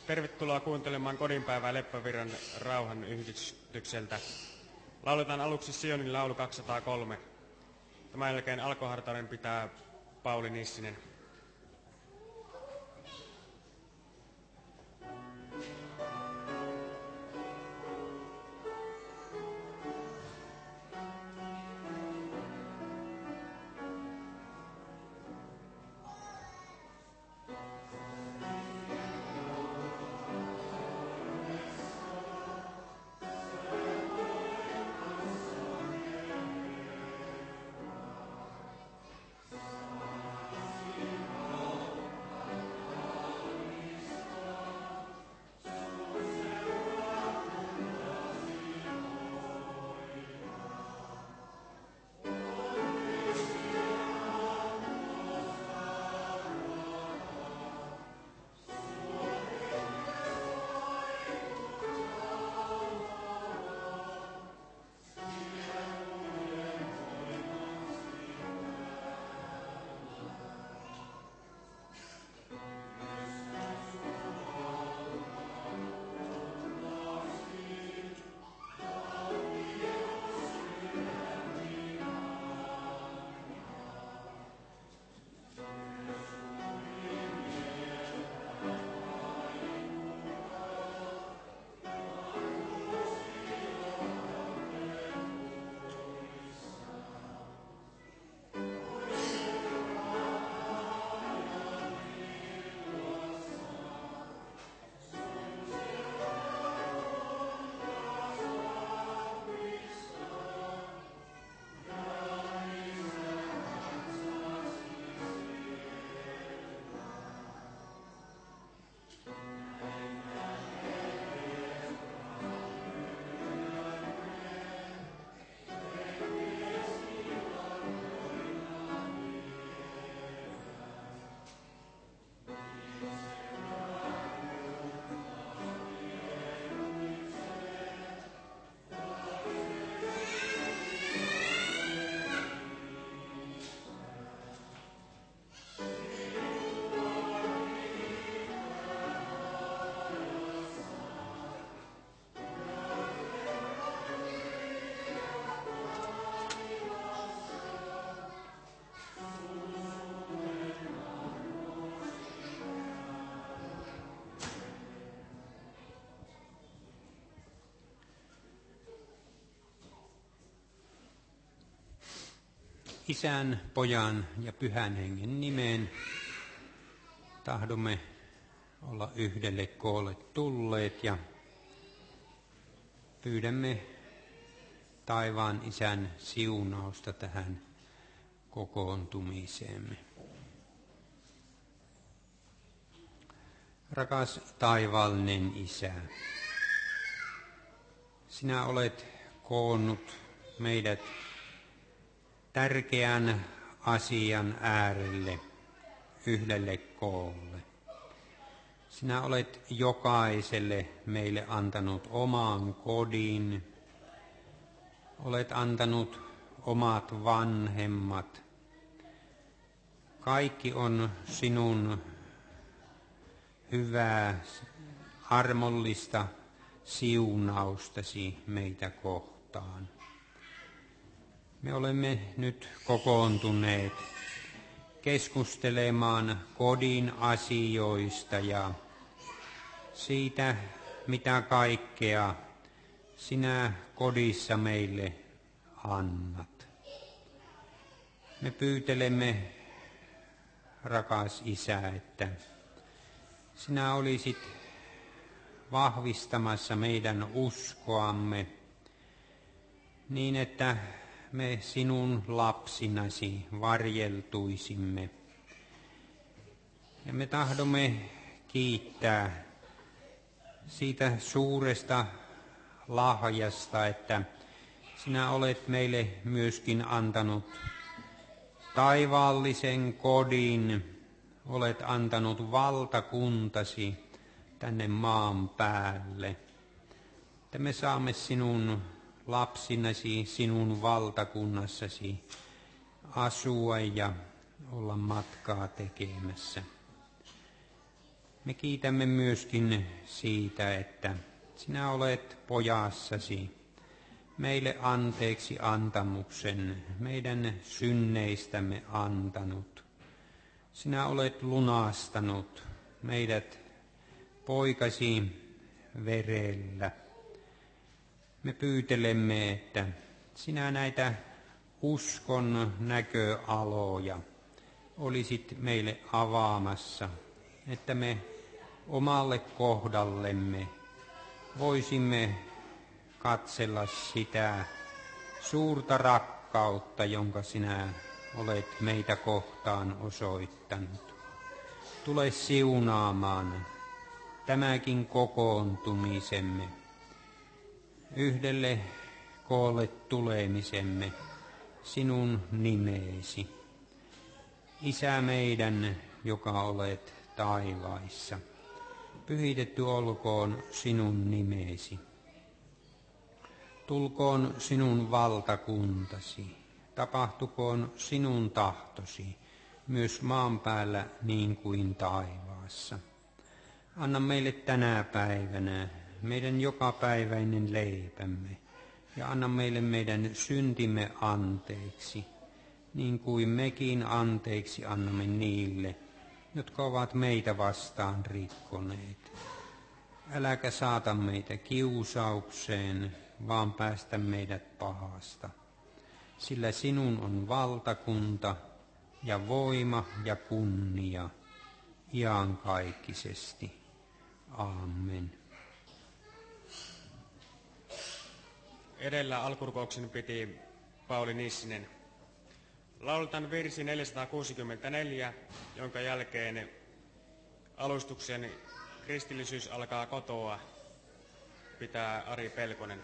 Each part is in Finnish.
Tervetuloa kuuntelemaan Kodinpäivää Leppävirran rauhan yhdistykseltä. Lauletaan aluksi Sionin laulu 203. Tämän jälkeen alkohartauden pitää Pauli Nissinen. Isän, Pojan ja Pyhän Hengen nimeen tahdomme olla yhdelle koolle tulleet ja pyydämme taivaan Isän siunausta tähän kokoontumiseemme. Rakas taivaallinen Isä, sinä olet koonnut meidät tärkeän asian äärelle, yhdelle koolle. Sinä olet jokaiselle meille antanut oman kodin, olet antanut omat vanhemmat. Kaikki on sinun hyvää, armollista siunaustasi meitä kohtaan. Me olemme nyt kokoontuneet keskustelemaan kodin asioista ja siitä, mitä kaikkea sinä kodissa meille annat. Me pyytelemme, rakas Isä, että sinä olisit vahvistamassa meidän uskoamme niin, että me sinun lapsinasi varjeltuisimme. Ja me tahdomme kiittää siitä suuresta lahjasta, että sinä olet meille myöskin antanut taivaallisen kodin, olet antanut valtakuntasi tänne maan päälle. Että me saamme sinun lapsinasi, sinun valtakunnassasi asua ja olla matkaa tekemässä. Me kiitämme myöskin siitä, että sinä olet pojassasi meille anteeksi antamuksen, meidän synneistämme antanut. Sinä olet lunastanut meidät poikasi verellä. Me pyytelemme, että sinä näitä uskon näköaloja olisit meille avaamassa, että me omalle kohdallemme voisimme katsella sitä suurta rakkautta, jonka sinä olet meitä kohtaan osoittanut. Tule siunaamaan tämäkin kokoontumisemme, yhdelle koolle tulemisemme sinun nimeesi. Isä meidän, joka olet taivaissa, pyhitetty olkoon sinun nimesi. Tulkoon sinun valtakuntasi, tapahtukoon sinun tahtosi, myös maan päällä niin kuin taivaassa. Anna meille tänä päivänä meidän jokapäiväinen leipämme, ja anna meille meidän syntimme anteeksi, niin kuin mekin anteeksi annamme niille, jotka ovat meitä vastaan rikkoneet. Äläkä saata meitä kiusaukseen, vaan päästä meidät pahasta. Sillä sinun on valtakunta ja voima ja kunnia iankaikkisesti. Amen. Edellä alkurukouksen piti Pauli Nissinen. Lauletaan virsi 464, jonka jälkeen alustuksen kristillisyys alkaa kotoa pitää Ari Pelkonen.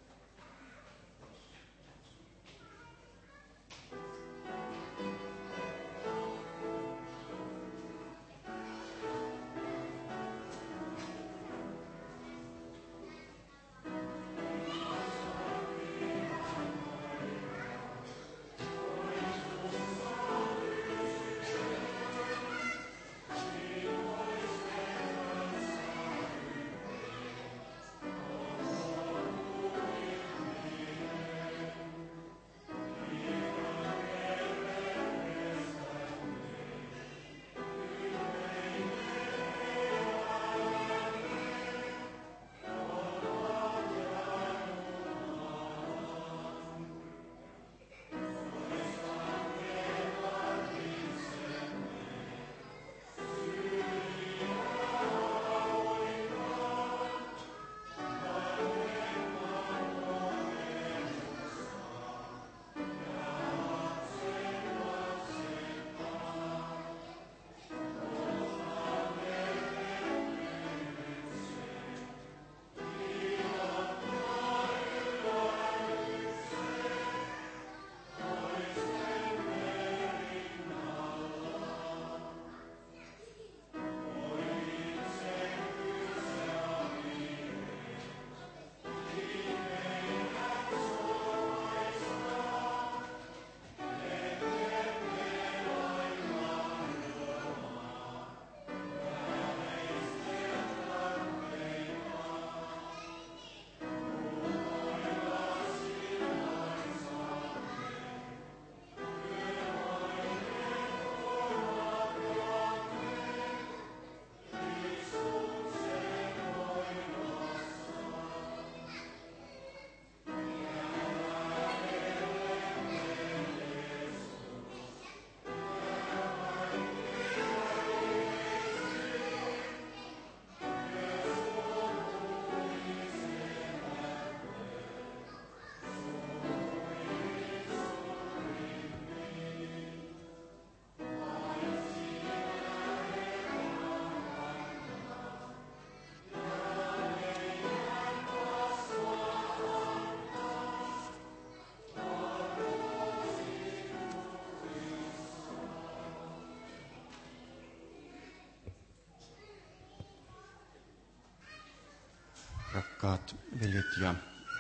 Rakkaat veljet ja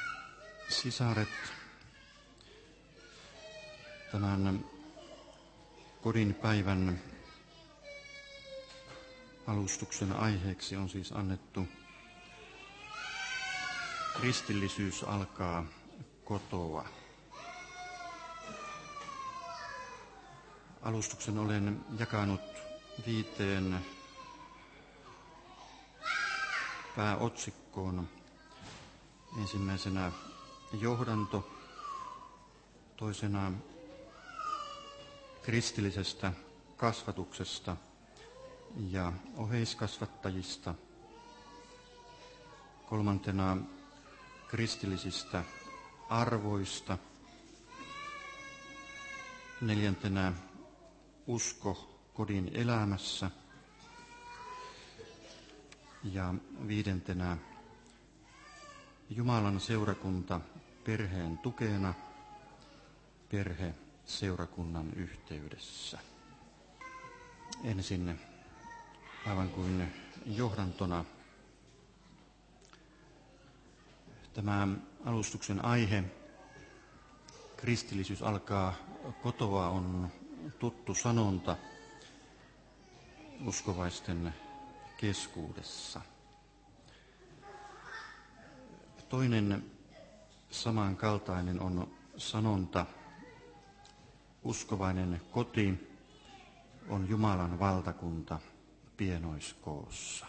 sisaret, tämän kodin päivän Alustuksen aiheeksi on siis annettu kristillisyys alkaa kotoa. Alustuksen olen jakanut 5 pääotsikkoon. Ensimmäisenä johdanto, toisena kristillisestä kasvatuksesta ja oheiskasvattajista, kolmantena kristillisistä arvoista, neljäntenä usko kodin elämässä ja 5. Jumalan seurakunta perheen tukena perheseurakunnan yhteydessä. Ensin aivan kuin johdantona tämä alustuksen aihe, kristillisyys alkaa kotoa, on tuttu sanonta uskovaisten keskuudessa. Toinen samankaltainen on sanonta, uskovainen koti on Jumalan valtakunta pienoiskoossa.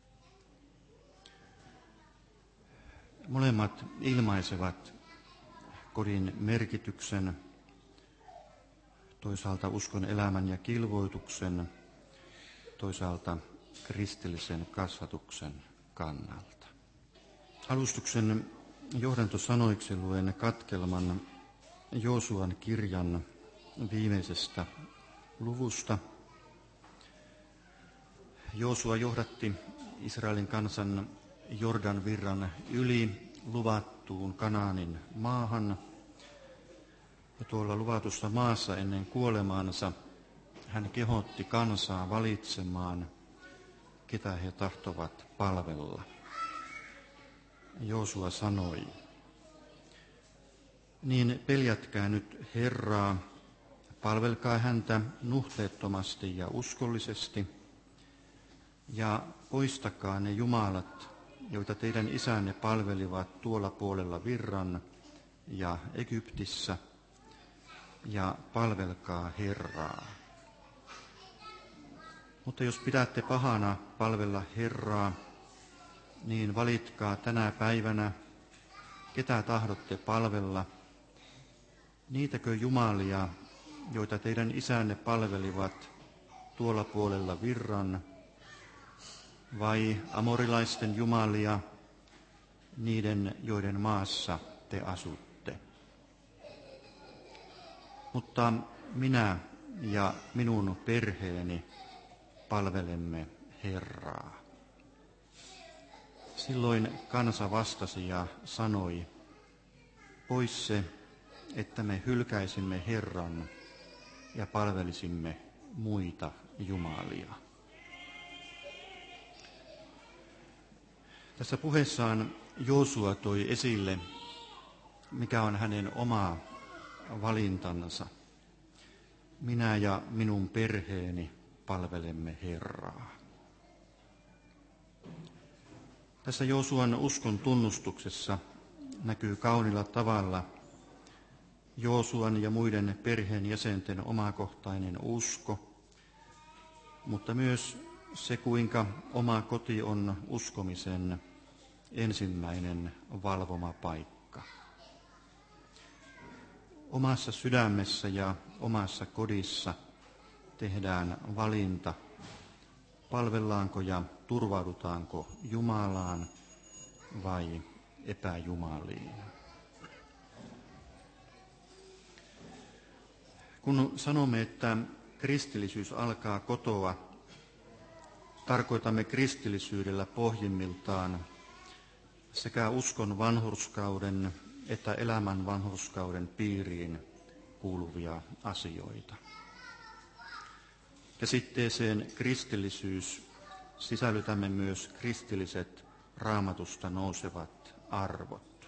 Molemmat ilmaisevat kodin merkityksen, toisaalta uskon elämän ja kilvoituksen, toisaalta kristillisen kasvatuksen kannalta. Alustuksen johdantosanoiksi luen katkelman Joosuan kirjan viimeisestä luvusta. Joosua johdatti Israelin kansan Jordan virran yli luvattuun Kanaanin maahan. Ja tuolla luvatussa maassa ennen kuolemaansa hän kehotti kansaa valitsemaan, ketä he tahtovat palvella. Joosua sanoi, niin peljätkää nyt Herraa, palvelkaa häntä nuhteettomasti ja uskollisesti, ja poistakaa ne jumalat, joita teidän isänne palvelivat tuolla puolella virran ja Egyptissä, ja palvelkaa Herraa. Mutta jos pidätte pahana palvella Herraa, niin valitkaa tänä päivänä, ketä tahdotte palvella, niitäkö jumalia, joita teidän isänne palvelivat tuolla puolella virran, vai amorilaisten jumalia, niiden, joiden maassa te asutte. Mutta minä ja minun perheeni palvelemme Herraa. Silloin kansa vastasi ja sanoi, pois se, että me hylkäisimme Herran ja palvelisimme muita jumalia. Tässä puheessaan Joosua toi esille, mikä on hänen oma valintansa. Minä ja minun perheeni palvelemme Herraa. Tässä Joosuan uskon tunnustuksessa näkyy kaunilla tavalla Joosuan ja muiden perheenjäsenten omakohtainen usko, mutta myös se, kuinka oma koti on uskomisen ensimmäinen valvoma paikka. Omassa sydämessä ja omassa kodissa tehdään valinta, palvellaanko ja turvaudutaanko Jumalaan vai epäjumaliin. Kun sanomme, että kristillisyys alkaa kotoa, tarkoitamme kristillisyydellä pohjimmiltaan sekä uskon vanhurskauden että elämän vanhurskauden piiriin kuuluvia asioita. Käsitteeseen kristillisyys sisällytämme myös kristilliset Raamatusta nousevat arvot.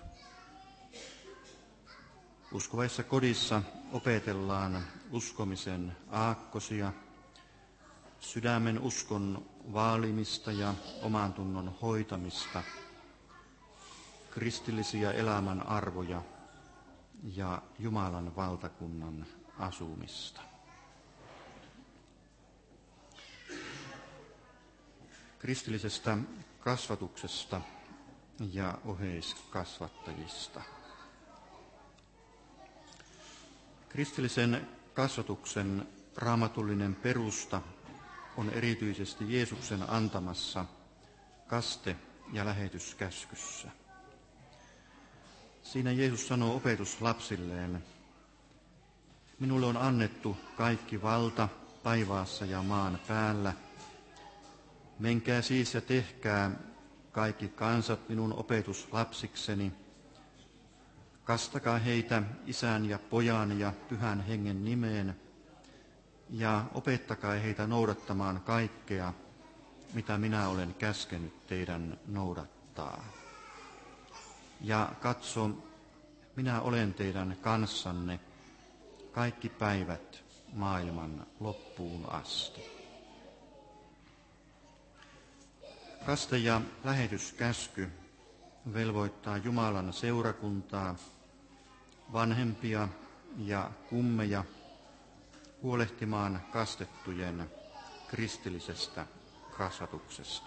Uskovaisessa kodissa opetellaan uskomisen aakkosia, sydämen uskon vaalimista ja oman tunnon hoitamista, kristillisiä elämän arvoja ja Jumalan valtakunnan asumista. Kristillisestä kasvatuksesta ja oheiskasvattajista. Kristillisen kasvatuksen raamatullinen perusta on erityisesti Jeesuksen antamassa kaste- ja lähetyskäskyssä. Siinä Jeesus sanoo opetuslapsilleen: minulle on annettu kaikki valta taivaassa ja maan päällä. Menkää siis ja tehkää kaikki kansat minun opetuslapsikseni. Kastakaa heitä Isän ja Pojan ja Pyhän Hengen nimeen ja opettakaa heitä noudattamaan kaikkea, mitä minä olen käskenyt teidän noudattaa. Ja katso, minä olen teidän kanssanne kaikki päivät maailman loppuun asti. Kaste- ja lähetyskäsky velvoittaa Jumalan seurakuntaa, vanhempia ja kummeja huolehtimaan kastettujen kristillisestä kasvatuksesta.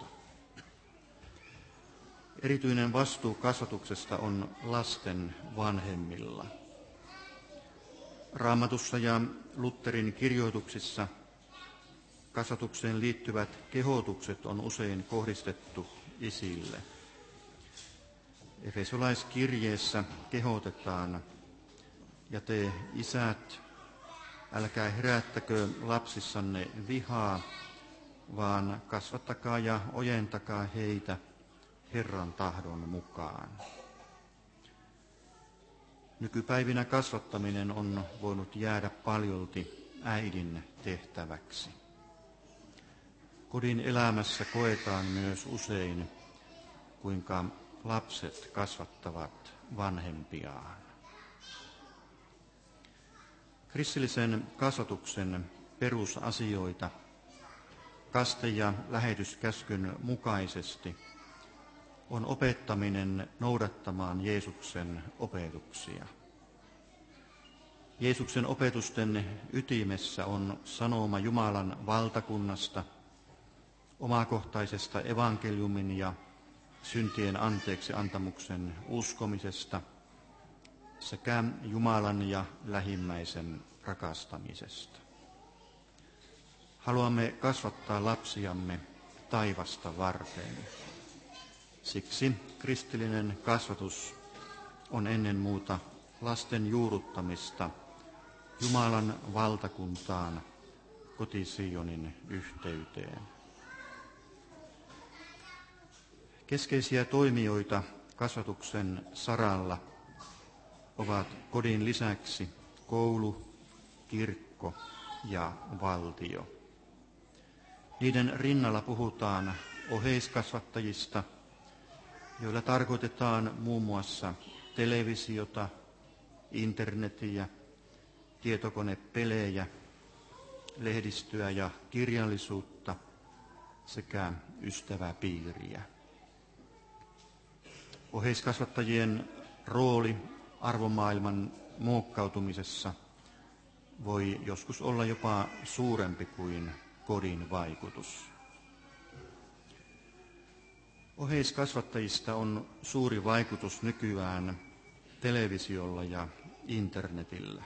Erityinen vastuu kasvatuksesta on lasten vanhemmilla. Raamatussa ja Lutherin kirjoituksissa kasvatukseen liittyvät kehotukset on usein kohdistettu isille. Efesolaiskirjeessä kehotetaan: ja te isät, älkää herättäkö lapsissanne vihaa, vaan kasvattakaa ja ojentakaa heitä Herran tahdon mukaan. Nykypäivinä kasvattaminen on voinut jäädä paljolti äidin tehtäväksi. Kodin elämässä koetaan myös usein, kuinka lapset kasvattavat vanhempiaan. Kristillisen kasvatuksen perusasioita kaste- ja lähetyskäskyn mukaisesti on opettaminen noudattamaan Jeesuksen opetuksia. Jeesuksen opetusten ytimessä on sanoma Jumalan valtakunnasta, omakohtaisesta evankeliumin ja syntien anteeksi antamuksen uskomisesta sekä Jumalan ja lähimmäisen rakastamisesta. Haluamme kasvattaa lapsiamme taivasta varten. Siksi kristillinen kasvatus on ennen muuta lasten juurruttamista Jumalan valtakuntaan, koti-Sionin yhteyteen. Keskeisiä toimijoita kasvatuksen saralla ovat kodin lisäksi koulu, kirkko ja valtio. Niiden rinnalla puhutaan oheiskasvattajista, joilla tarkoitetaan muun muassa televisiota, internetiä, tietokonepelejä, lehdistöä ja kirjallisuutta sekä ystäväpiiriä. Oheiskasvattajien rooli arvomaailman muokkautumisessa voi joskus olla jopa suurempi kuin kodin vaikutus. Oheiskasvattajista on suuri vaikutus nykyään televisiolla ja internetillä.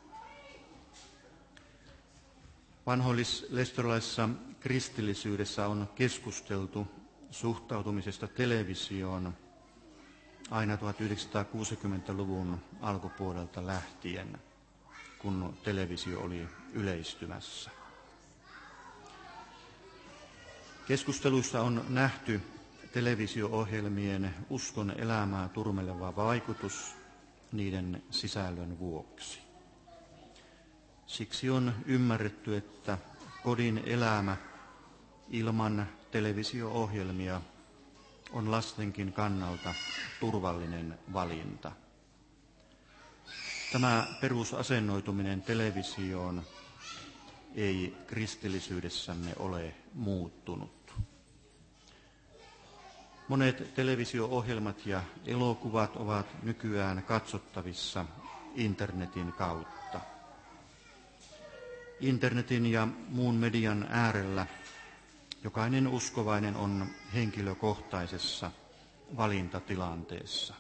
Vanhoillis-lestadiolaisessa kristillisyydessä on keskusteltu suhtautumisesta televisioon aina 1960-luvun alkupuolelta lähtien, kun televisio oli yleistymässä. Keskusteluissa on nähty televisio-ohjelmien uskon elämää turmeleva vaikutus niiden sisällön vuoksi. Siksi on ymmärretty, että kodin elämä ilman televisio-ohjelmia on lastenkin kannalta turvallinen valinta. Tämä perusasennoituminen televisioon ei kristillisyydessämme ole muuttunut. Monet televisio-ohjelmat ja elokuvat ovat nykyään katsottavissa internetin kautta. Internetin ja muun median äärellä jokainen uskovainen on henkilökohtaisessa valintatilanteessa.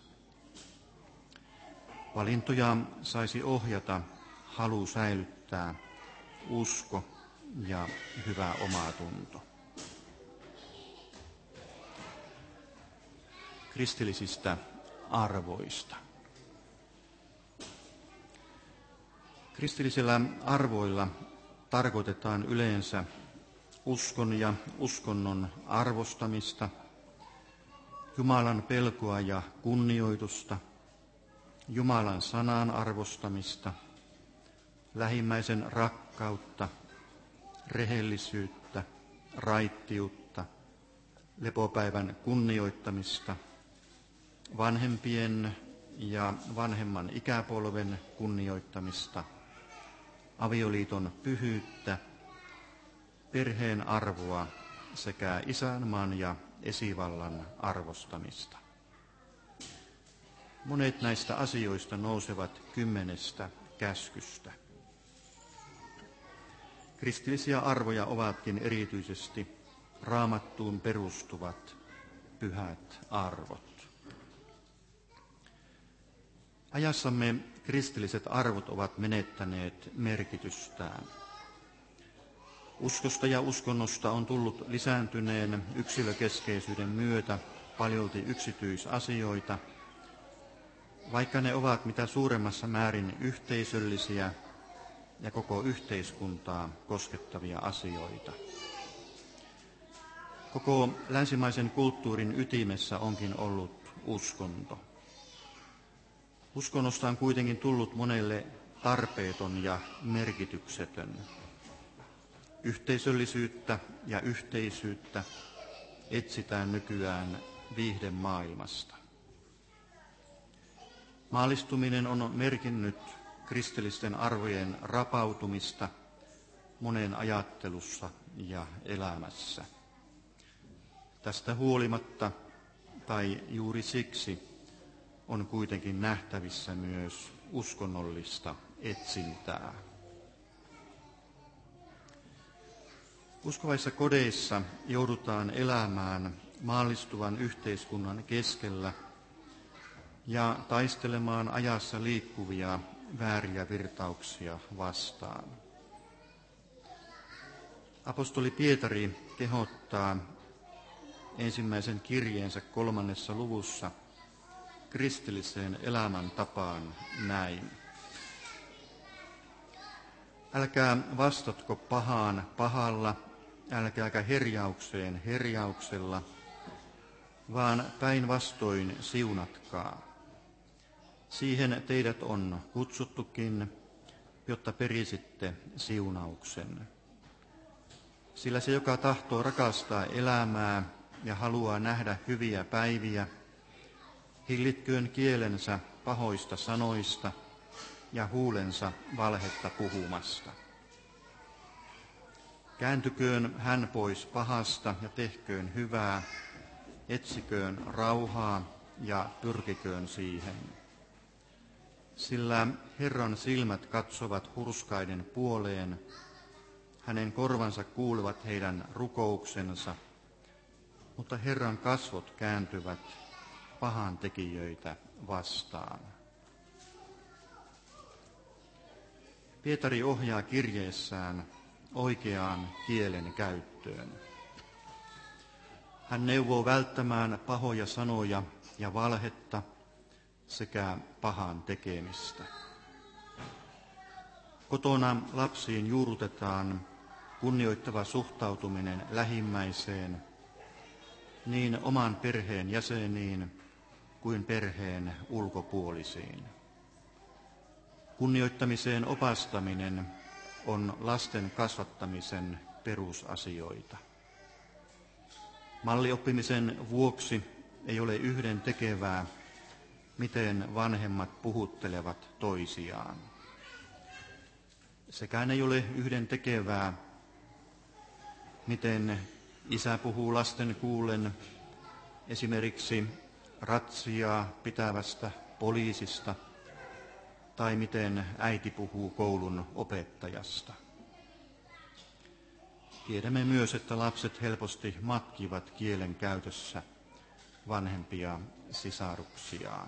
Valintoja saisi ohjata halu säilyttää usko ja hyvä omatunto. Kristillisistä arvoista. Kristillisillä arvoilla tarkoitetaan yleensä uskon ja uskonnon arvostamista, Jumalan pelkoa ja kunnioitusta, Jumalan sanan arvostamista, lähimmäisen rakkautta, rehellisyyttä, raittiutta, lepopäivän kunnioittamista, vanhempien ja vanhemman ikäpolven kunnioittamista, avioliiton pyhyyttä, perheen arvoa sekä isänmaan ja esivallan arvostamista. Monet näistä asioista nousevat 10 käskystä. Kristillisiä arvoja ovatkin erityisesti Raamattuun perustuvat pyhät arvot. Ajassamme kristilliset arvot ovat menettäneet merkitystään. Uskosta ja uskonnosta on tullut lisääntyneen yksilökeskeisyyden myötä paljolti yksityisasioita, vaikka ne ovat mitä suuremmassa määrin yhteisöllisiä ja koko yhteiskuntaa koskettavia asioita. Koko länsimaisen kulttuurin ytimessä onkin ollut uskonto. Uskonnosta on kuitenkin tullut monelle tarpeeton ja merkityksetön. Yhteisöllisyyttä ja yhteisyyttä etsitään nykyään viihdemaailmasta. Maallistuminen on merkinnyt kristillisten arvojen rapautumista monen ajattelussa ja elämässä. Tästä huolimatta, tai juuri siksi, on kuitenkin nähtävissä myös uskonnollista etsintää. Uskovaissa kodeissa joudutaan elämään maallistuvan yhteiskunnan keskellä ja taistelemaan ajassa liikkuvia vääriä virtauksia vastaan. Apostoli Pietari kehottaa ensimmäisen kirjeensä 3. luvussa kristilliseen elämäntapaan näin. Älkää vastatko pahaan pahalla, älkääkä herjaukseen herjauksella, vaan päinvastoin siunatkaa. Siihen teidät on kutsuttukin, jotta perisitte siunauksen. Sillä se, joka tahtoo rakastaa elämää ja haluaa nähdä hyviä päiviä, hillitköön kielensä pahoista sanoista ja huulensa valhetta puhumasta. Kääntyköön hän pois pahasta ja tehköön hyvää, etsiköön rauhaa ja pyrkiköön siihen. Sillä Herran silmät katsovat hurskaiden puoleen, hänen korvansa kuulevat heidän rukouksensa, mutta Herran kasvot kääntyvät pahan tekijöitä vastaan. Pietari ohjaa kirjeessään oikeaan kielen käyttöön. Hän neuvoo välttämään pahoja sanoja ja valhetta sekä pahan tekemistä. Kotona lapsiin juurrutetaan kunnioittava suhtautuminen lähimmäiseen, niin oman perheen jäseniin kuin perheen ulkopuolisiin. Kunnioittamiseen opastaminen on lasten kasvattamisen perusasioita. Mallioppimisen vuoksi ei ole yhden tekevää, miten vanhemmat puhuttelevat toisiaan. Sekään ei ole yhden tekevää, miten isä puhuu lasten kuullen esimerkiksi ratsiaa pitävästä poliisista tai miten äiti puhuu koulun opettajasta. Tiedämme myös, että lapset helposti matkivat kielen käytössä vanhempia sisaruksiaan.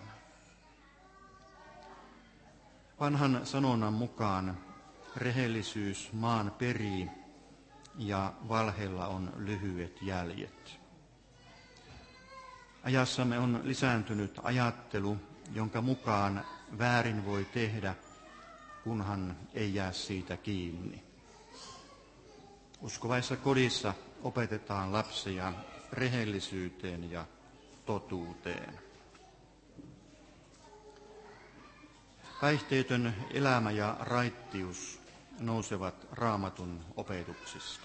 Vanhan sanonnan mukaan rehellisyys maan perii ja valheella on lyhyet jäljet. Ajassamme on lisääntynyt ajattelu, jonka mukaan väärin voi tehdä, kunhan ei jää siitä kiinni. Uskovaisessa kodissa opetetaan lapsia rehellisyyteen ja totuuteen. Päihteetön elämä ja raittius nousevat Raamatun opetuksista.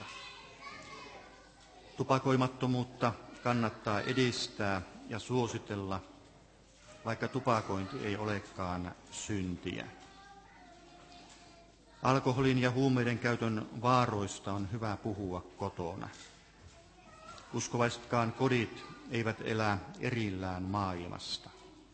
Tupakoimattomuutta kannattaa edistää ja suositella, vaikka tupakointi ei olekaan syntiä. Alkoholin ja huumeiden käytön vaaroista on hyvä puhua kotona. Uskovaisetkaan kodit eivät elä erillään maailmasta.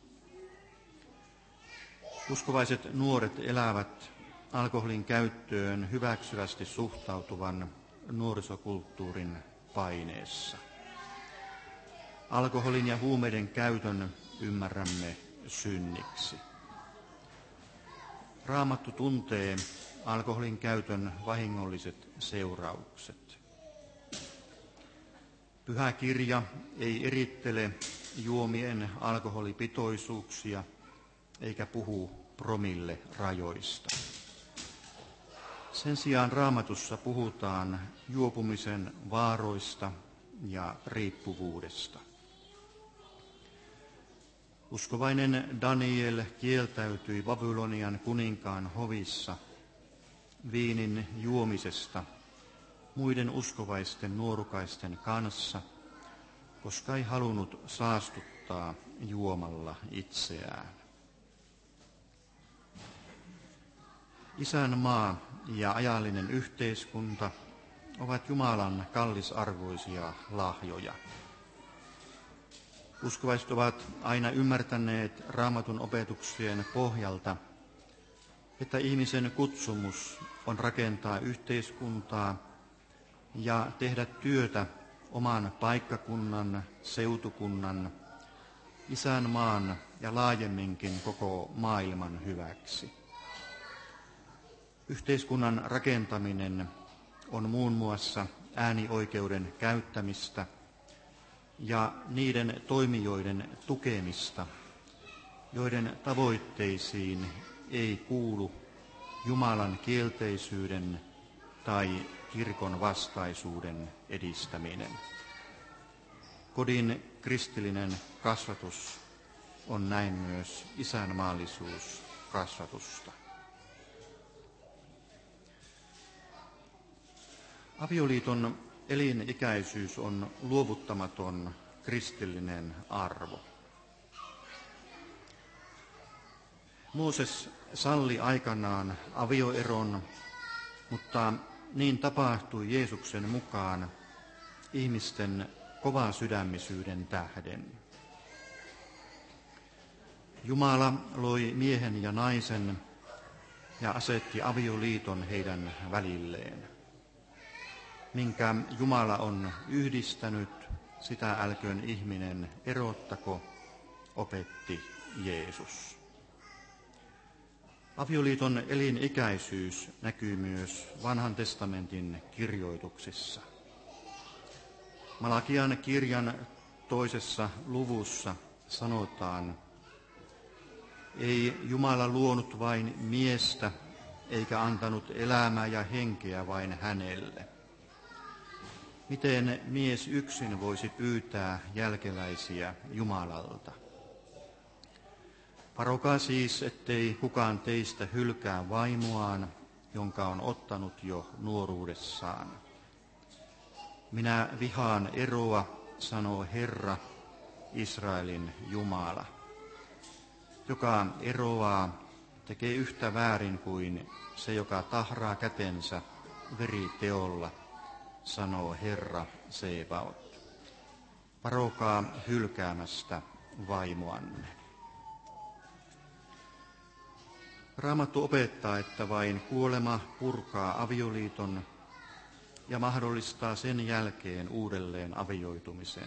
Uskovaiset nuoret elävät alkoholin käyttöön hyväksyvästi suhtautuvan nuorisokulttuurin paineessa. Alkoholin ja huumeiden käytön ymmärrämme synniksi. Raamattu tuntee alkoholin käytön vahingolliset seuraukset. Pyhä kirja ei erittele juomien alkoholipitoisuuksia eikä puhu promille-rajoista. Sen sijaan Raamatussa puhutaan juopumisen vaaroista ja riippuvuudesta. Uskovainen Daniel kieltäytyi Babylonian kuninkaan hovissa viinin juomisesta muiden uskovaisten nuorukaisten kanssa, koska ei halunnut saastuttaa juomalla itseään. Isänmaa ja ajallinen yhteiskunta ovat Jumalan kallisarvoisia lahjoja. Uskovaiset ovat aina ymmärtäneet Raamatun opetuksien pohjalta, että ihmisen kutsumus on rakentaa yhteiskuntaa ja tehdä työtä oman paikkakunnan, seutukunnan, isänmaan ja laajemminkin koko maailman hyväksi. Yhteiskunnan rakentaminen on muun muassa äänioikeuden käyttämistä ja niiden toimijoiden tukemista, joiden tavoitteisiin ei kuulu Jumalan kielteisyyden tai kirkon vastaisuuden edistäminen. Kodin kristillinen kasvatus on näin myös isänmaallisuuskasvatusta. Avioliiton elinikäisyys on luovuttamaton kristillinen arvo. Mooses salli aikanaan avioeron, mutta niin tapahtui Jeesuksen mukaan ihmisten kovasydämisyyden tähden. Jumala loi miehen ja naisen ja asetti avioliiton heidän välilleen. Minkä Jumala on yhdistänyt, sitä älköön ihminen erottako, opetti Jeesus. Avioliiton elinikäisyys näkyy myös Vanhan testamentin kirjoituksissa. Malakian kirjan 2. luvussa sanotaan, ei Jumala luonut vain miestä, eikä antanut elämää ja henkeä vain hänelle. Miten mies yksin voisi pyytää jälkeläisiä Jumalalta? Varokaa siis, ettei kukaan teistä hylkää vaimoaan, jonka on ottanut jo nuoruudessaan. Minä vihaan eroa, sanoo Herra, Israelin Jumala. Joka eroaa, tekee yhtä väärin kuin se, joka tahraa kätensä veriteolla, sanoo Herra Sebaot. Varokaa hylkäämästä vaimoanne. Raamattu opettaa, että vain kuolema purkaa avioliiton ja mahdollistaa sen uudelleen avioitumisen.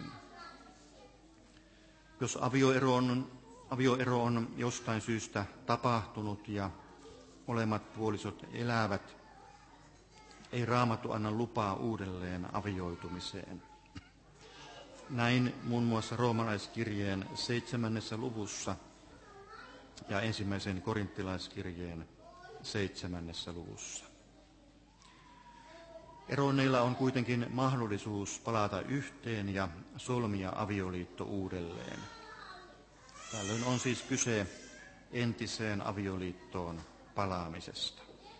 Jos avioero on jostain syystä tapahtunut ja molemmat puolisot elävät, ei Raamattu anna lupaa uudelleen avioitumiseen. Näin muun muassa roomalaiskirjeen 7. luvussa ja 1. korinttilaiskirjeen 7. luvussa. Eronneilla on kuitenkin mahdollisuus palata yhteen ja solmia avioliitto uudelleen. Tällöin on siis kyse entiseen avioliittoon palaamisesta.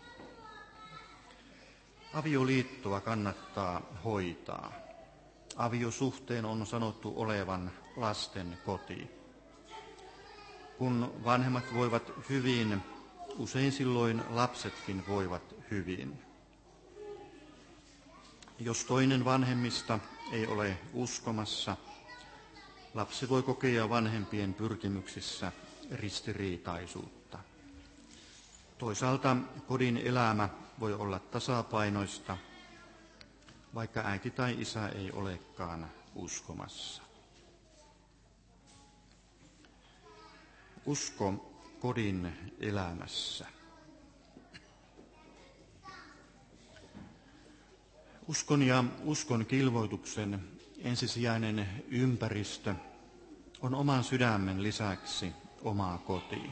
Avioliittoa kannattaa hoitaa. Aviosuhteen on sanottu olevan lasten koti. Kun vanhemmat voivat hyvin, usein silloin lapsetkin voivat hyvin. Jos toinen vanhemmista ei ole uskomassa, lapsi voi kokea vanhempien pyrkimyksissä ristiriitaisuutta. Toisaalta kodin elämä voi olla tasapainoista, vaikka äiti tai isä ei olekaan uskomassa. Usko kodin elämässä. Uskon ja uskon kilvoituksen ensisijainen ympäristö on oman sydämen lisäksi oma koti.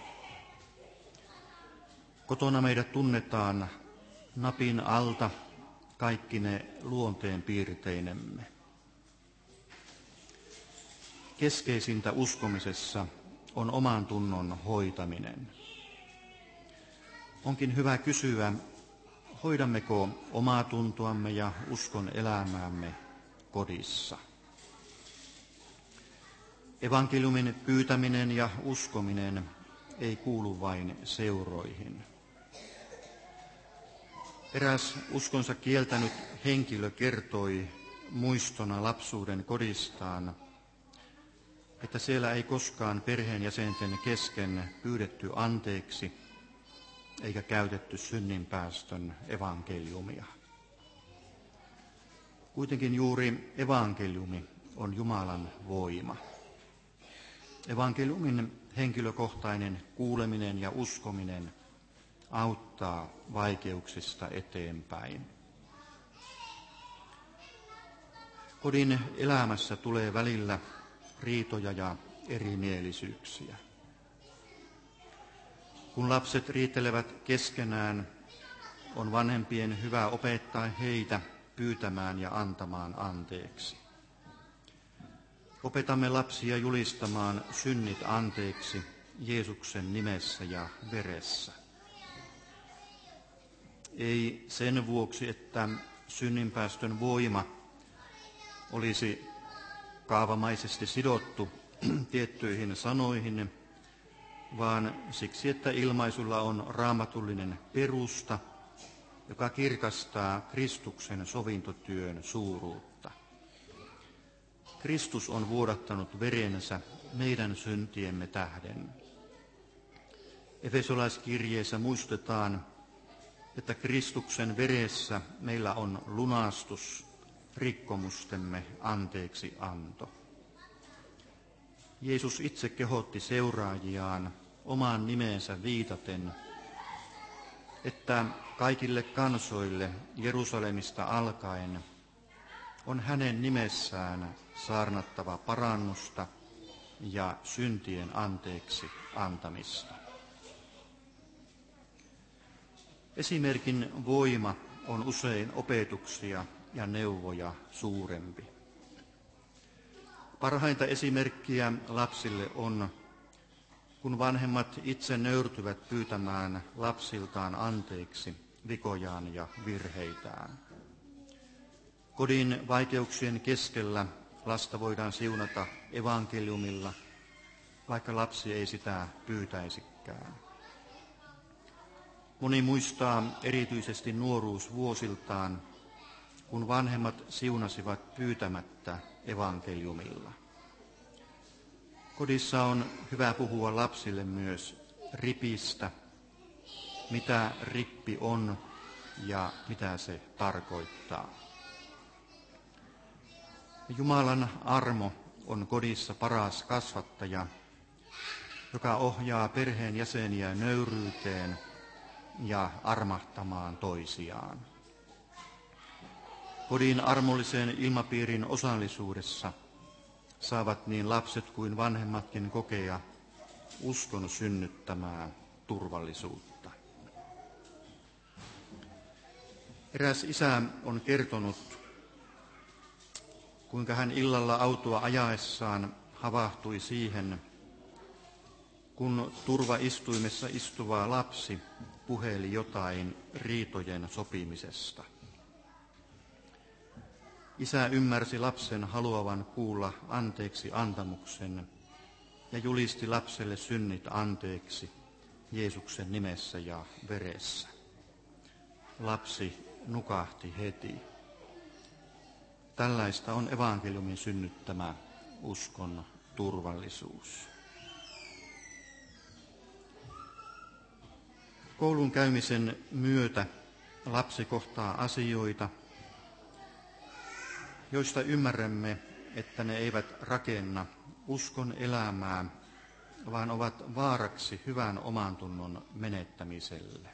Kotona meidät tunnetaan napin alta kaikkine luonteen piirteinemme. Keskeisintä uskomisessa on oman tunnon hoitaminen. Onkin hyvä kysyä, hoidammeko omaa tuntoamme ja uskon elämäämme kodissa? Evankeliumin pyytäminen ja uskominen ei kuulu vain seuroihin. Eräs uskonsa kieltänyt henkilö kertoi muistona lapsuuden kodistaan, että siellä ei koskaan perheenjäsenten kesken pyydetty anteeksi eikä käytetty synninpäästön evankeliumia. Kuitenkin juuri evankeliumi on Jumalan voima. Evankeliumin henkilökohtainen kuuleminen ja uskominen auttaa vaikeuksista eteenpäin. Kodin elämässä tulee välillä riitoja ja erimielisyyksiä. Kun lapset riitelevät keskenään, on vanhempien hyvä opettaa heitä pyytämään ja antamaan anteeksi. Opetamme lapsia julistamaan synnit anteeksi Jeesuksen nimessä ja veressä. Ei sen vuoksi, että synninpäästön voima olisi kaavamaisesti sidottu tiettyihin sanoihin, vaan siksi, että ilmaisulla on raamatullinen perusta, joka kirkastaa Kristuksen sovintotyön suuruutta. Kristus on vuodattanut verensä meidän syntiemme tähden. Efesolaiskirjeessä muistetaan, että Kristuksen veressä meillä on lunastus, rikkomustemme anteeksi anto. Jeesus itse kehotti seuraajiaan omaan nimeensä viitaten, että kaikille kansoille Jerusalemista alkaen on hänen nimessään saarnattava parannusta ja syntien anteeksi antamista. Esimerkin voima on usein opetuksia ja neuvoja suurempi. Parhainta esimerkkiä lapsille on, kun vanhemmat itse nöyrtyvät pyytämään lapsiltaan anteeksi vikojaan ja virheitään. Kodin vaikeuksien keskellä lasta voidaan siunata evankeliumilla, vaikka lapsi ei sitä pyytäisikään. Moni muistaa erityisesti nuoruusvuosiltaan, kun vanhemmat siunasivat pyytämättä evankeliumilla. Kodissa on hyvä puhua lapsille myös ripistä, mitä rippi on ja mitä se tarkoittaa. Jumalan armo on kodissa paras kasvattaja, joka ohjaa perheen jäseniä nöyryyteen ja armahtamaan toisiaan. Kodin armollisen ilmapiirin osallisuudessa saavat niin lapset kuin vanhemmatkin kokea uskon synnyttämää turvallisuutta. Eräs isä on kertonut, kuinka hän illalla autoa ajaessaan havahtui siihen, kun turvaistuimessa istuva lapsi puheli jotain riitojen sopimisesta. Isä ymmärsi lapsen haluavan kuulla anteeksi antamuksen ja julisti lapselle synnit anteeksi Jeesuksen nimessä ja veressä. Lapsi nukahti heti. Tällaista on evankeliumin synnyttämä uskon turvallisuus. Koulun käymisen myötä lapsi kohtaa asioita, joista ymmärrämme, että ne eivät rakenna uskon elämää, vaan ovat vaaraksi hyvän omantunnon menettämiselle.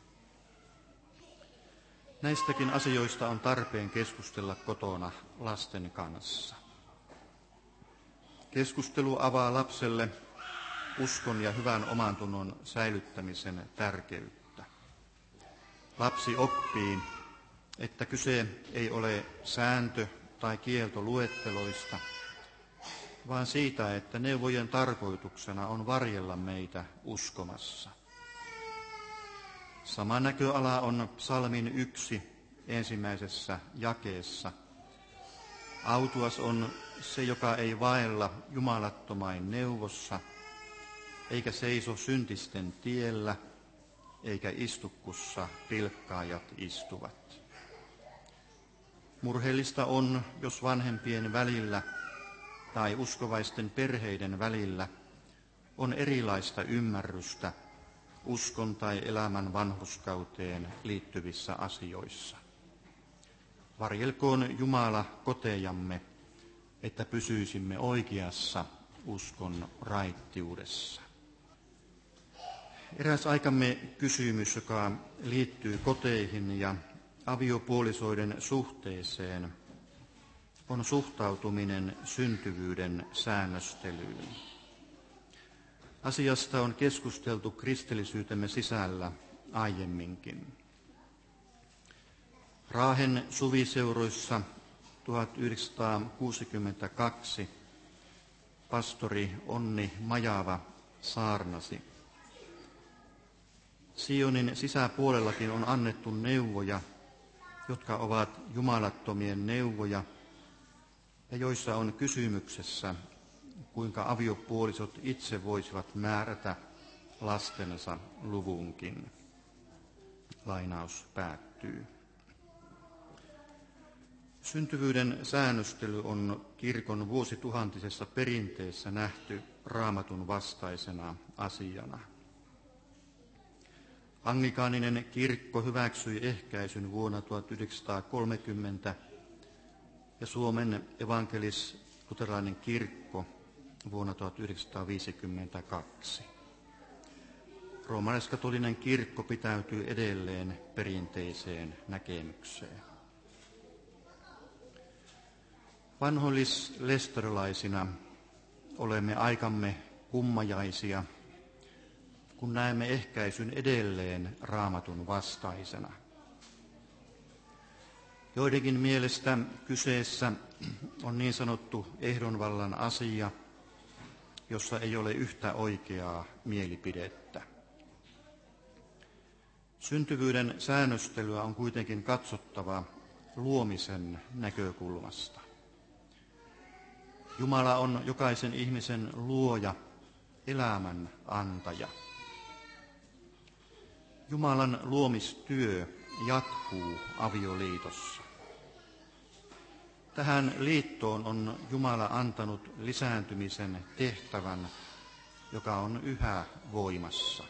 Näistäkin asioista on tarpeen keskustella kotona lasten kanssa. Keskustelu avaa lapselle uskon ja hyvän omantunnon säilyttämisen tärkeyttä. Lapsi oppii, että kyse ei ole sääntö- tai kieltoluetteloista, vaan siitä, että neuvojen tarkoituksena on varjella meitä uskomassa. Sama näköala on psalmin 1 ensimmäisessä jakeessa. Autuas on se, joka ei vaella jumalattomain neuvossa, eikä seiso syntisten tiellä, eikä istu, kussa pilkkaajat istuvat. Murheellista on, jos vanhempien välillä tai uskovaisten perheiden välillä on erilaista ymmärrystä uskon tai elämän vanhurskauteen liittyvissä asioissa. Varjelkoon Jumala kotejamme, että pysyisimme oikeassa uskon raittiudessa. Eräs aikamme kysymys, joka liittyy koteihin ja aviopuolisoiden suhteeseen, on suhtautuminen syntyvyyden säännöstelyyn. Asiasta on keskusteltu kristillisyytemme sisällä aiemminkin. Raahen suviseuroissa 1962 pastori Onni Majava saarnasi. Sionin sisäpuolellakin on annettu neuvoja, jotka ovat jumalattomien neuvoja ja joissa on kysymyksessä, kuinka aviopuolisot itse voisivat määrätä lastensa luvunkin. Lainaus päättyy. Syntyvyyden säännöstely on kirkon vuosituhantisessa perinteessä nähty Raamatun vastaisena asiana. Anglikaaninen kirkko hyväksyi ehkäisyn vuonna 1930 ja Suomen evankelis-luterilainen kirkko vuonna 1952. Roomalaiskatolinen kirkko pitäytyy edelleen perinteiseen näkemykseen. Vanhollis-lesterilaisina olemme aikamme kummajaisia, kun näemme ehkäisyn edelleen Raamatun vastaisena. Joidenkin mielestä kyseessä on niin sanottu ehdonvallan asia, jossa ei ole yhtä oikeaa mielipidettä. Syntyvyyden säännöstelyä on kuitenkin katsottava luomisen näkökulmasta. Jumala on jokaisen ihmisen luoja, elämän antaja. Jumalan luomistyö jatkuu avioliitossa. Tähän liittoon on Jumala antanut lisääntymisen tehtävän, joka on yhä voimassa.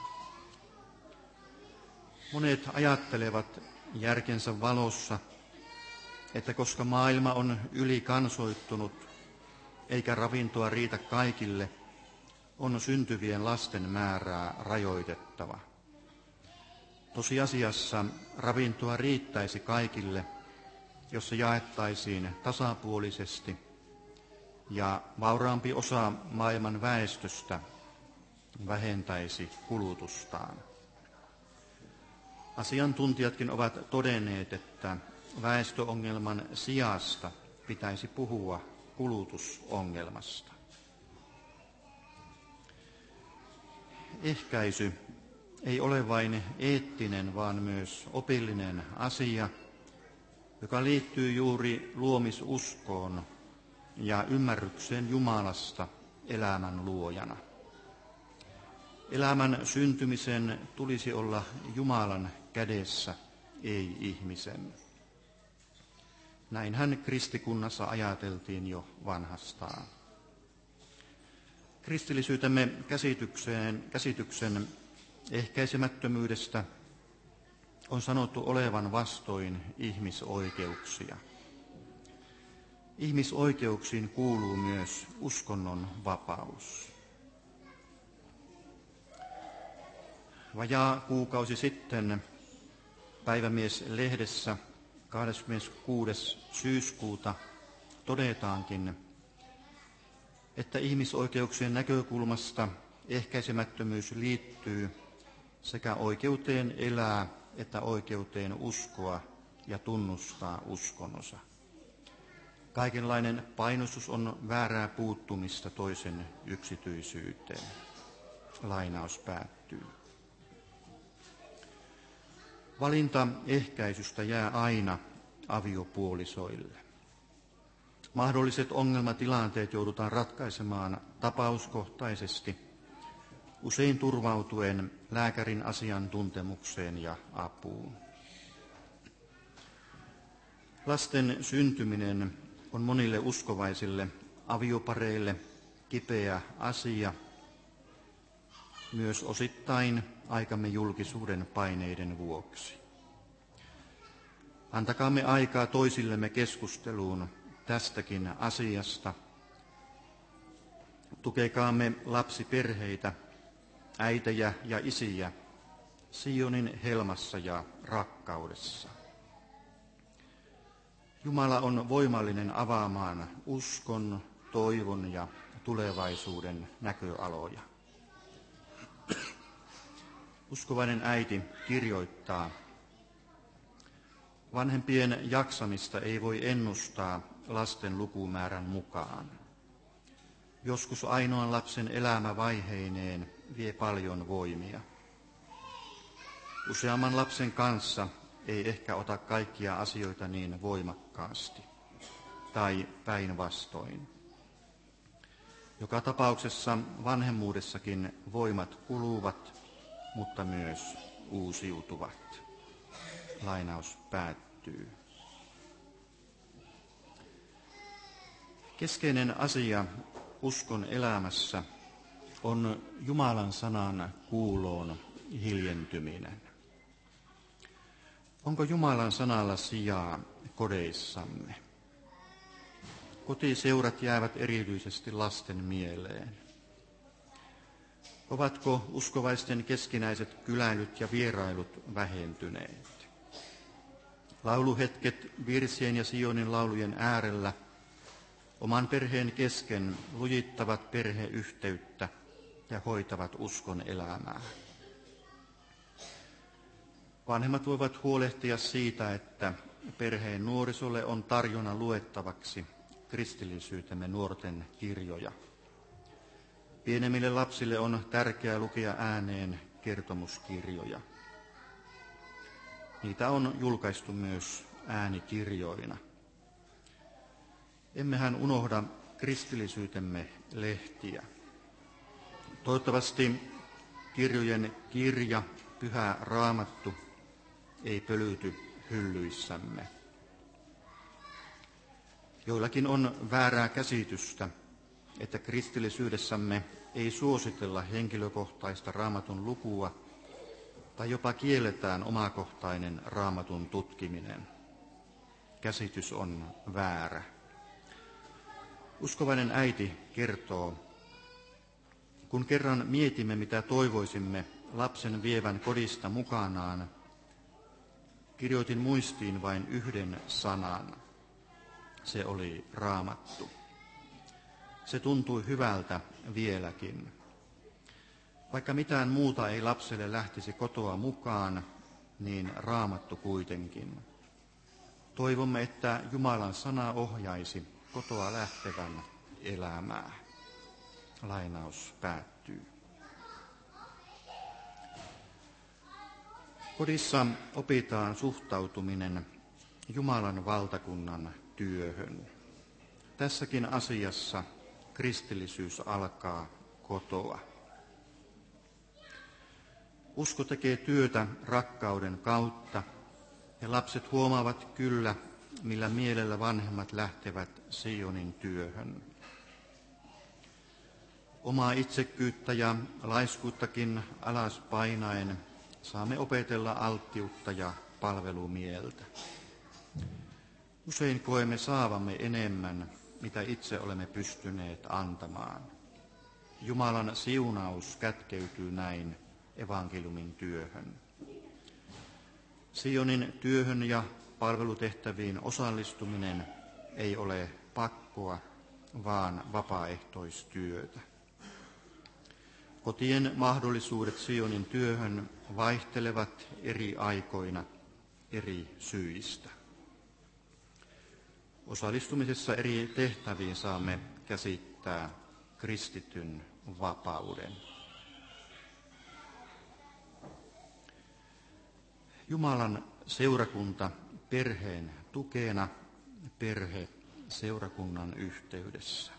Monet ajattelevat järkensä valossa, että koska maailma on ylikansoittunut eikä ravintoa riitä kaikille, on syntyvien lasten määrää rajoitettava. Tosiasiassa ravintoa riittäisi kaikille, jos se jaettaisiin tasapuolisesti ja vauraampi osa maailman väestöstä vähentäisi kulutustaan. Asiantuntijatkin ovat todenneet, että väestöongelman sijasta pitäisi puhua kulutusongelmasta. Ehkäisy ei ole vain eettinen, vaan myös opillinen asia, joka liittyy juuri luomisuskoon ja ymmärrykseen Jumalasta elämän luojana. Elämän syntymisen tulisi olla Jumalan kädessä, ei ihmisen. Näinhän kristikunnassa ajateltiin jo vanhastaan. Kristillisyytemme käsityksen ehkäisemättömyydestä on sanottu olevan vastoin ihmisoikeuksia. Ihmisoikeuksiin kuuluu myös uskonnon vapaus. Vajaa kuukausi sitten Päivämies-lehdessä 26. syyskuuta todetaankin, että ihmisoikeuksien näkökulmasta ehkäisemättömyys liittyy sekä oikeuteen elää että oikeuteen uskoa ja tunnustaa uskonsa. Kaikenlainen painostus on väärää puuttumista toisen yksityisyyteen. Lainaus päättyy. Valinta ehkäisystä jää aina aviopuolisoille. Mahdolliset ongelmatilanteet joudutaan ratkaisemaan tapauskohtaisesti, usein turvautuen lääkärin asiantuntemukseen ja apuun. Lasten syntyminen on monille uskovaisille aviopareille kipeä asia, myös osittain aikamme julkisuuden paineiden vuoksi. Antakaamme aikaa toisillemme keskusteluun tästäkin asiasta. Tukekaamme lapsiperheitä, äitejä ja isiä Sionin helmassa ja rakkaudessa. Jumala on voimallinen avaamaan uskon, toivon ja tulevaisuuden näköaloja. Uskovainen äiti kirjoittaa, vanhempien jaksamista ei voi ennustaa lasten lukumäärän mukaan. Joskus ainoan lapsen elämä vaiheineen vie paljon voimia. Useamman lapsen kanssa ei ehkä ota kaikkia asioita niin voimakkaasti, tai päinvastoin. Joka tapauksessa vanhemmuudessakin voimat kuluvat, mutta myös uusiutuvat. Lainaus päättyy. Keskeinen asia uskon elämässä on Jumalan sanan kuuloon hiljentyminen. Onko Jumalan sanalla sijaa kodeissamme? Kotiseurat jäävät erityisesti lasten mieleen. Ovatko uskovaisten keskinäiset kyläilyt ja vierailut vähentyneet? Lauluhetket virsien ja Sionin laulujen äärellä oman perheen kesken lujittavat perheyhteyttä ja hoitavat uskon elämää. Vanhemmat voivat huolehtia siitä, että perheen nuorisolle on tarjona luettavaksi kristillisyytemme nuorten kirjoja. Pienemmille lapsille on tärkeää lukea ääneen kertomuskirjoja. Niitä on julkaistu myös äänikirjoina. Emmehän unohda kristillisyytemme lehtiä. Toivottavasti kirjojen kirja pyhä Raamattu ei pölyty hyllyissämme. Joillakin on väärää käsitystä, että kristillisyydessämme ei suositella henkilökohtaista Raamatun lukua tai jopa kielletään omakohtainen Raamatun tutkiminen. Käsitys on väärä. Uskovainen äiti kertoo, kun kerran mietimme, mitä toivoisimme lapsen vievän kodista mukanaan, kirjoitin muistiin vain yhden sanan. Se oli Raamattu. Se tuntui hyvältä vieläkin. Vaikka mitään muuta ei lapselle lähtisi kotoa mukaan, niin Raamattu kuitenkin. Toivomme, että Jumalan sana ohjaisi kotoa lähtevän elämää. Lainaus päättyy. Kodissa opitaan suhtautuminen Jumalan valtakunnan työhön. Tässäkin asiassa kristillisyys alkaa kotoa. Usko tekee työtä rakkauden kautta, ja lapset huomaavat kyllä, millä mielellä vanhemmat lähtevät Sionin työhön. Omaa itsekkyyttä ja laiskuuttakin alas painaen saamme opetella alttiutta ja palvelumieltä. Usein koemme saavamme enemmän, mitä itse olemme pystyneet antamaan. Jumalan siunaus kätkeytyy näin evankeliumin työhön. Sionin työhön ja palvelutehtäviin osallistuminen ei ole pakkoa, vaan vapaaehtoistyötä. Kotien mahdollisuudet Sionin työhön vaihtelevat eri aikoina eri syistä. Osallistumisessa eri tehtäviin saamme käsittää kristityn vapauden. Jumalan seurakunta perheen tukena, perhe seurakunnan yhteydessä.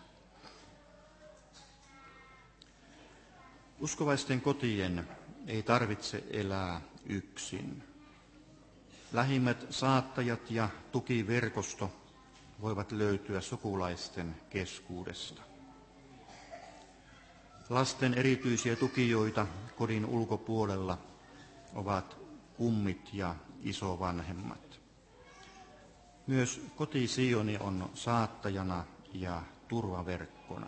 Uskovaisten kotien ei tarvitse elää yksin. Lähimmät saattajat ja tukiverkosto voivat löytyä sukulaisten keskuudesta. Lasten erityisiä tukijoita kodin ulkopuolella ovat kummit ja isovanhemmat. Myös koti Sioni on saattajana ja turvaverkkona.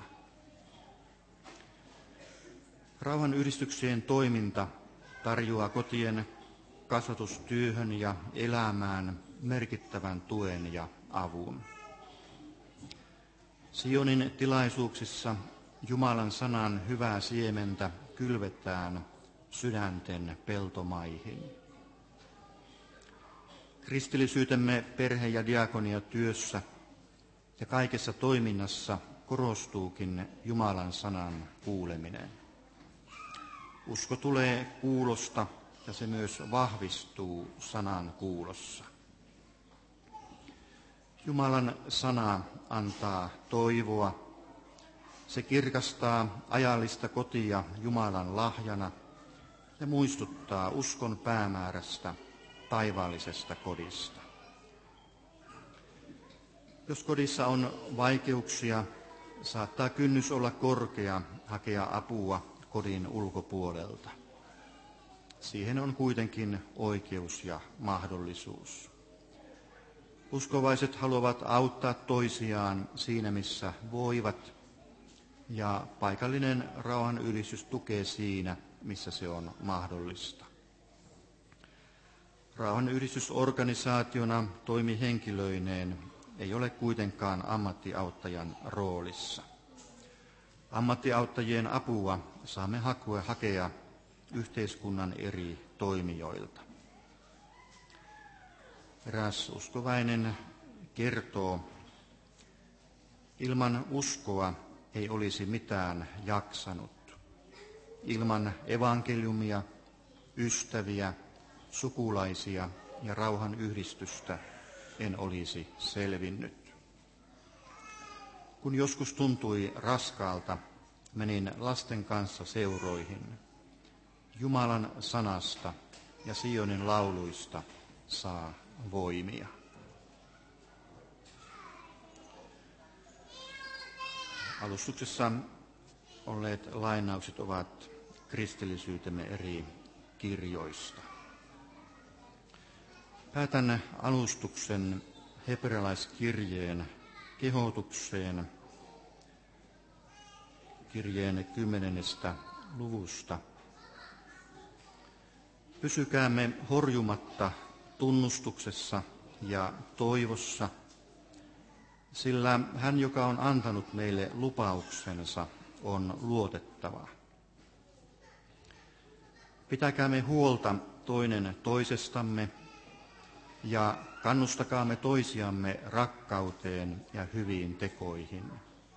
Rauhanyhdistyksien toiminta tarjoaa kotien kasvatustyöhön ja elämään merkittävän tuen ja avun. Sionin tilaisuuksissa Jumalan sanan hyvää siementä kylvetään sydänten peltomaihin. Kristillisyytemme perhe- ja diakoniatyössä ja kaikessa toiminnassa korostuukin Jumalan sanan kuuleminen. Usko tulee kuulosta ja se myös vahvistuu sanan kuulossa. Jumalan sana antaa toivoa. Se kirkastaa ajallista kotia Jumalan lahjana ja muistuttaa uskon päämäärästä, taivaallisesta kodista. Jos kodissa on vaikeuksia, saattaa kynnys olla korkea hakea apua kodin ulkopuolelta. Siihen on kuitenkin oikeus ja mahdollisuus. Uskovaiset haluavat auttaa toisiaan siinä, missä voivat, ja paikallinen rauhanyhdistys tukee siinä, missä se on mahdollista. Rauhanyhdistysorganisaationa toimihenkilöineen ei ole kuitenkaan ammattiauttajan roolissa. Ammattiauttajien apua saamme hakea yhteiskunnan eri toimijoilta. Eräs uskovainen kertoo, ilman uskoa ei olisi mitään jaksanut. Ilman evankeliumia, ystäviä, sukulaisia ja rauhanyhdistystä en olisi selvinnyt. Kun joskus tuntui raskaalta, menin lasten kanssa seuroihin. Jumalan sanasta ja Sionin lauluista saa voimia. Alustuksessa olleet lainaukset ovat kristillisyytemme eri kirjoista. Päätän alustuksen hebrealaiskirjeen kehotukseen kirjeen 10. luvusta. Pysykäämme horjumatta tunnustuksessa ja toivossa, sillä hän, joka on antanut meille lupauksensa, on luotettava. Pitäkäämme huolta toinen toisestamme ja kannustakaamme toisiamme rakkauteen ja hyviin tekoihin.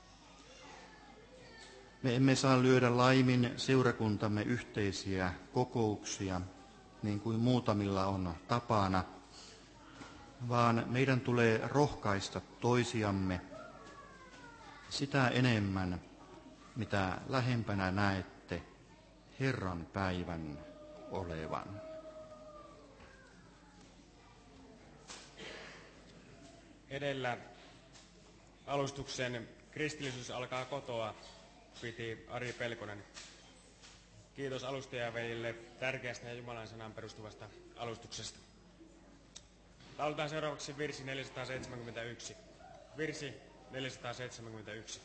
Me emme saa lyödä laimin seurakuntamme yhteisiä kokouksia, niin kuin muutamilla on tapana, vaan meidän tulee rohkaista toisiamme sitä enemmän, mitä lähempänä näette Herran päivän olevan. Edellä alustuksen kristillisyys alkaa kotoa piti Ari Pelkonen. Kiitos alustajavelille tärkeästä ja Jumalan sanaan perustuvasta alustuksesta. Lauletaan seuraavaksi virsi 471. Virsi 471.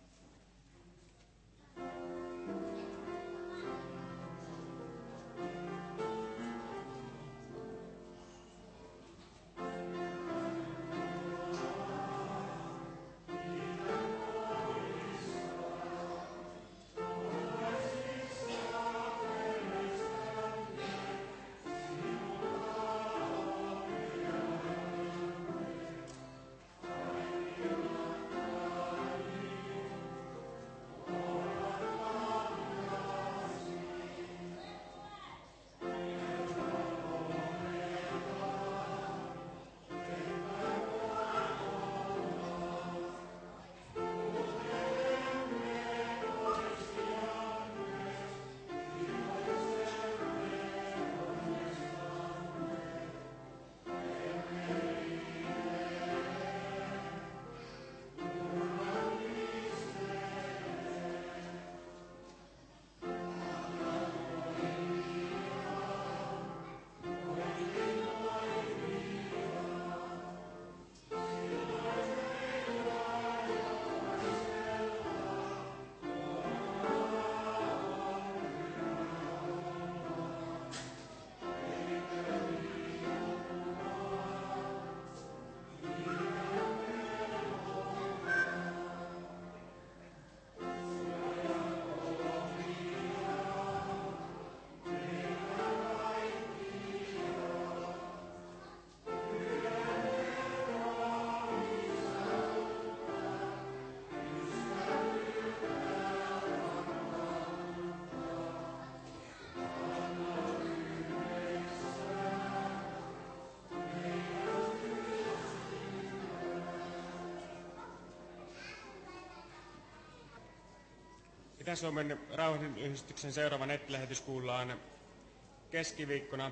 Itä-Suomen rauhanyhdistyksen seuraava nettilähetys kuullaan keskiviikkona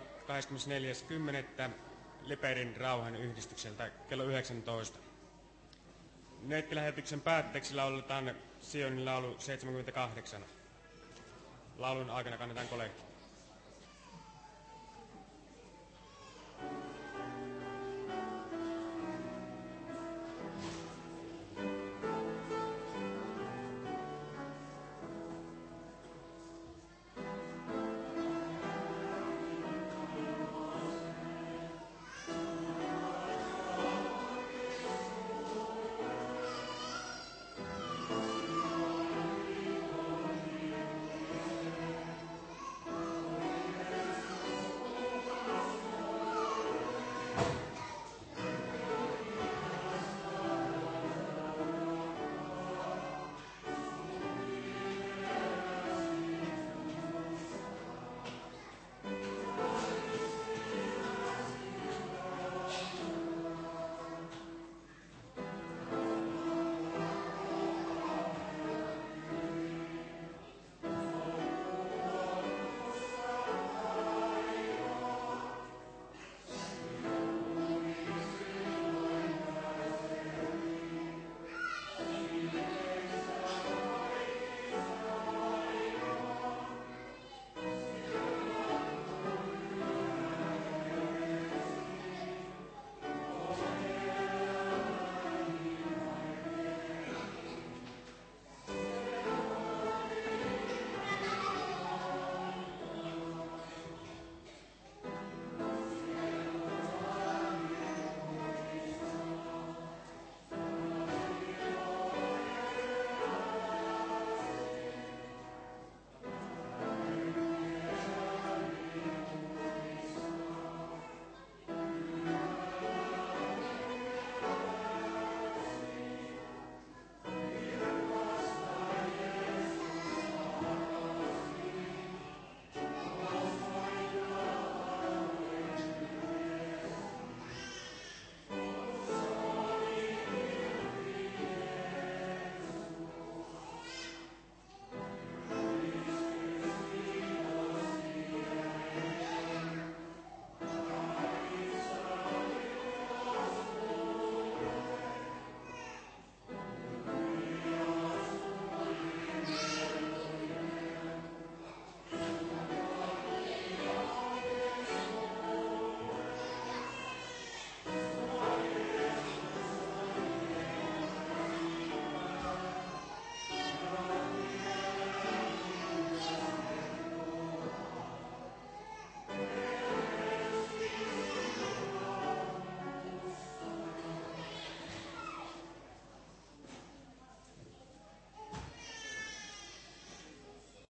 24.10. Liperin rauhanyhdistykseltä kello 19. Nettilähetyksen päätteeksi lauletaan Sionin laulu 78. Laulun aikana kannetaan kolehti.